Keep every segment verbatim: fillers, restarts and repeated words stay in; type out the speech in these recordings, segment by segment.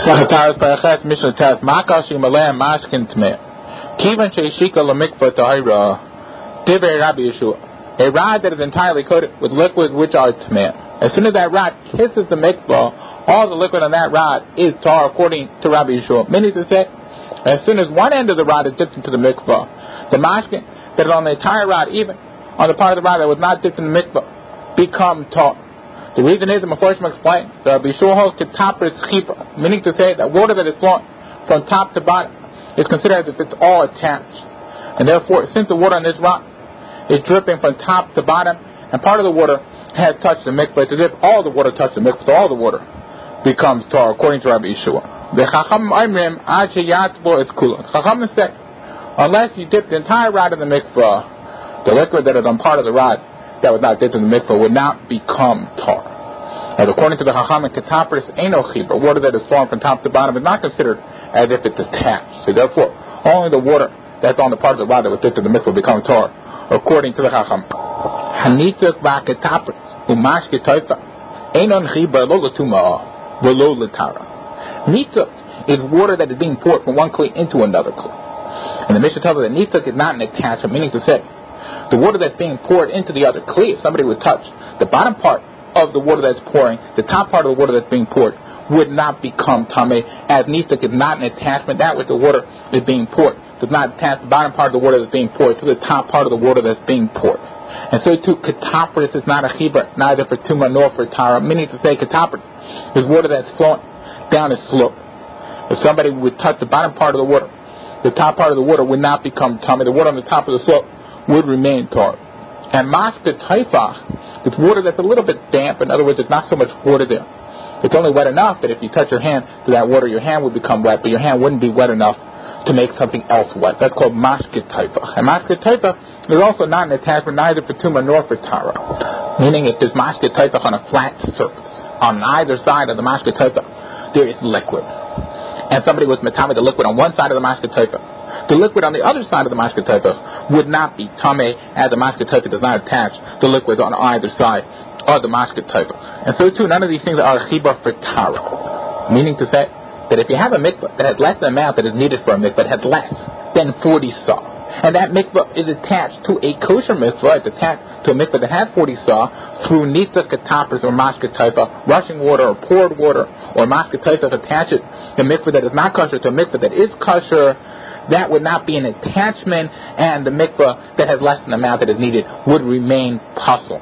Sachataris Parachas Mishnah Test Makash Imaleh Mashkin Tmeh Kivan Sheishika Lamikva Tahira Divrei Rabbi Yeshua. A rod that is entirely coated with liquids which are Tmeh. As soon as that rod kisses the mikvah, all the liquid on that rod is tar according to Rabbi Yeshua. Meaning to say, as soon as one end of the rod is dipped into the mikvah, the mashkin that is on the entire rod, even on the part of the rod that was not dipped in the mikvah, become tar. The reason is, the Meforshim explained, that Rabbi Yeshua holds to tapris chipra, meaning to say that water that is flowing from top to bottom is considered as if it's all attached. And therefore, since the water on this rock is dripping from top to bottom, and part of the water has touched the mikvah, it's as if all the water touched the mikvah, so all the water becomes tar, according to Rabbi Yeshua. The Chacham Oimrim, Ad Sheyatbo is kula. Chacham say, unless you dip the entire rod in the mikvah, the liquid that is on part of the rod that was not dipped in the mikvah would not become tar. And according to the Chacham and Ketapris, Eino Chibra, water that is flowing from top to bottom is not considered as if it's attached. So therefore, only the water that's on the part of the rod that was dipped in the mikvah will become tar, according to the Chacham. Hanitzuk va'Ketapris umash ketoifa Einon Chibra lo l'tuma v'lo l'tara. Nitzuk is water that is being poured from one kli into another kli. And the Mishnah tells us that nitzuk is not an attachment, meaning to say, the water that's being poured into the other kli, if somebody would touch the bottom part of the water that's pouring, the top part of the water that's being poured would not become tameh, as nitzuk is not an attachment. That which the water is being poured does not attach the bottom part of the water that's being poured to the top part of the water that's being poured. And so too, ketapris is not a chibra, neither for tuma nor for tara, meaning to say ketapris is water that's flowing down a slope. If somebody would touch the bottom part of the water, the top part of the water would not become tameh. The water on the top of the slope would remain tar. And maska taifah, it's water that's a little bit damp. In other words, there's not so much water there. It's only wet enough that if you touch your hand to that water, your hand would become wet, but your hand wouldn't be wet enough to make something else wet. That's called maska taifah. And maska taifah is also not an attachment neither for tuma nor for tara. Meaning, if there's maska taifah on a flat surface, on either side of the maska taifah, there is liquid. And somebody was matame the liquid on one side of the maska taifah, the liquid on the other side of the maska taifah would not be tameh, as the maska taifah does not attach the liquids on either side of the maska taifah. And so too, none of these things are chibah for tara. Meaning to say that if you have a mikvah that has less than the amount that is needed for a mikvah, it has less than forty saw, and that mikvah is attached to a kosher mikvah, it's attached to a mikvah that has forty saw through nitzuk ketapris or maska taifah, rushing water or poured water, or maska taifah attaches the mikvah that is not kosher to a mikvah that is kosher, that would not be an attachment, and the mikvah that has less than the amount that is needed would remain pasul.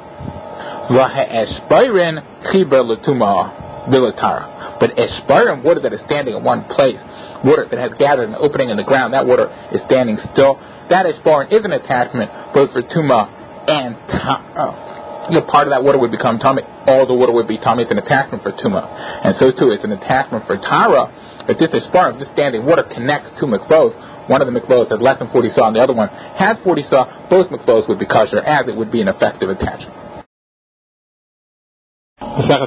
But eshbarim, water that is standing in one place, water that has gathered an opening in the ground, that water is standing still, that eshbarim is an attachment both for tuma and tara. You know, part of that water would become tummy. All the water would be tummy. It's an attachment for tuma. And so too, it's an attachment for tara. But this eshbarim, this standing water, connects two mikvos. One of the mikvos has less than forty saw, and the other one has forty saw. Both mikvos would be kosher, as it would be an effective attachment. When our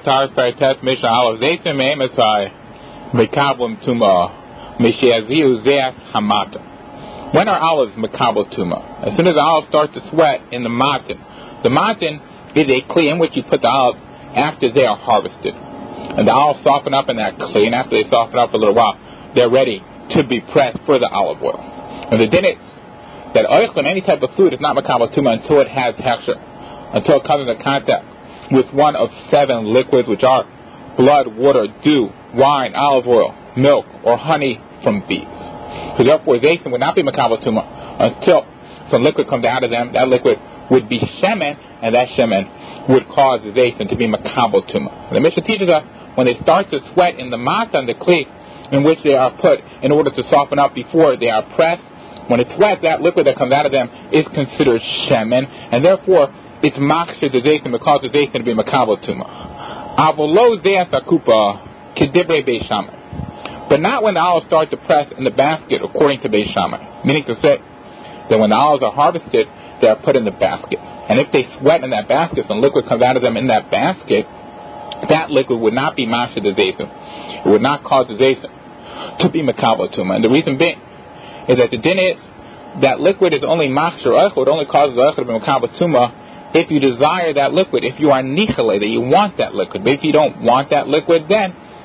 olives makabel tuma, as soon as the olives start to sweat in the matin, the matin is a kli in which you put the olives after they are harvested, and the olives soften up in that kli, and after they soften up for a little while, they're ready to be pressed for the olive oil. And the din is that oichlin, any type of food, is not makabel tuma until it has hechsher, until it comes into contact with one of seven liquids, which are blood, water, dew, wine, olive oil, milk, or honey from bees. So therefore, zaytim would not be makabel tuma until some liquid comes out of them. That liquid would be shemen, and that shemen would cause the zaytim to be makabel tuma. The Mishnah teaches us when they start to sweat in the mata and the kli in which they are put in order to soften up before they are pressed, when it sweats, that liquid that comes out of them is considered shemen, and therefore it's makshir the zaytim, because the zaytim to be makabel tuma. Avolo zayas akupa kedibre beis shammai, but not when the olives start to press in the basket, according to beis shammai. Meaning to say that when the olives are harvested, they are put in the basket, and if they sweat in that basket, some liquid comes out of them in that basket, that liquid would not be makshir the zaytim. It would not cause the zaytim to be makabel tuma. And the reason being is that the din is that liquid is only makshir oichel. It only causes oichel to be makabel tuma if you desire that liquid, if you are nichale, that you want that liquid. But if you don't want that liquid, then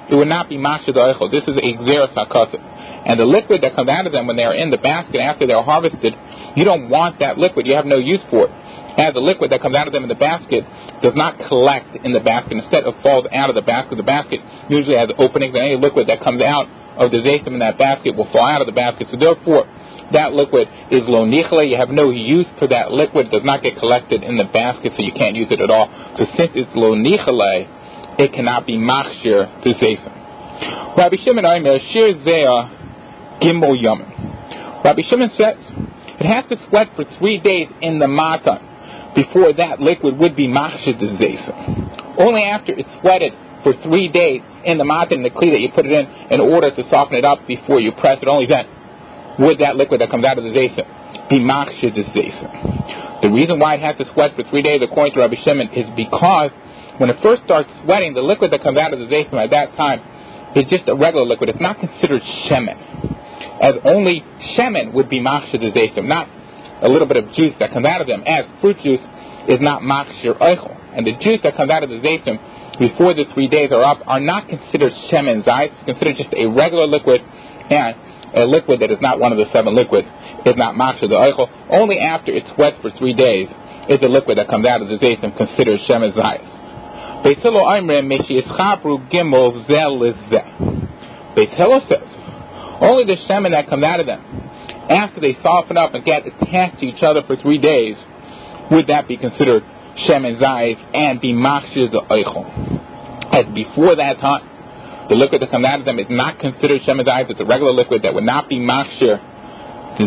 it would not be machshir the oichel. This is a xeris hakasa. And the liquid that comes out of them when they are in the basket after they're harvested, you don't want that liquid. You have no use for it. As the liquid that comes out of them in the basket does not collect in the basket. Instead, it falls out of the basket. The basket usually has openings, and any liquid that comes out of the zaytim in that basket will fall out of the basket. So therefore, that liquid is lo nichle. You have no use for that liquid. It does not get collected in the basket, so you can't use it at all. So since it's lo nichle, it cannot be machshir to zaytim. Rabbi Shimon Omer, shir zeah gimel yamin. Rabbi Shimon says it has to sweat for three days in the matan before that liquid would be machshir to zaytim. Only after it's sweated for three days in the matan, the kli that you put it in, in order to soften it up before you press it, only then would that liquid that comes out of the zaytim be machshir to zaytim. The reason why it has to sweat for three days, according to Rabbi Shimon, is because when it first starts sweating, the liquid that comes out of the zaytim at that time is just a regular liquid. It's not considered shemen, as only shemen would be machshir to zaytim, not a little bit of juice that comes out of them, as fruit juice is not machshir oichel. And the juice that comes out of the zaytim before the three days are up are not considered shemen zayt. It's considered just a regular liquid, and a liquid that is not one of the seven liquids is not machshir the oichel. Only after it's wet for three days is the liquid that comes out of the zaytim considered shemen zayt. Beis Hillel Oimrim Meshiyischabru Gimel Zeh Lezeh. Beis Hillel says only the shemen that comes out of them after they soften up and get attached to each other for three days would that be considered shemen zayt and be machshir the oichel. As before that time, the liquid that comes out of them is not considered shemen zayt. It's a regular liquid that would not be machshir to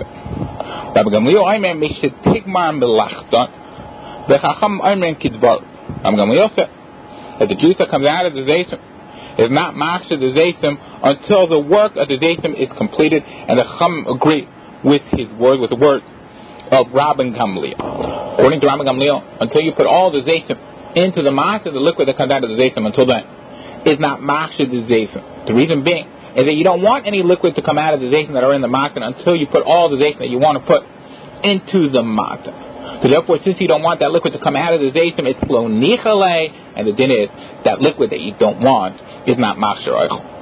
zaytim. Rabbi Gamliel Omer Meshitigmar Melachton V'Chacham Omer Kitzbar. Rabbi Gamliel said that the juice that comes out of the zaytim is not machshir the zaytim until the work of the zaytim is completed, and the Chacham agree with his word, with the word of Rabbi Gamliel. According to Rabbi Gamliel, until you put all the zaytim into the matzah, the liquid that comes out of the zaytim, until then is not machshir the zaytim. The reason being is that you don't want any liquid to come out of the zaytim that are in the matzah until you put all the zaytim that you want to put into the matzah. So therefore, since you don't want that liquid to come out of the zaytim, it's lo nichale, and the din is that liquid that you don't want is not machshir oichel.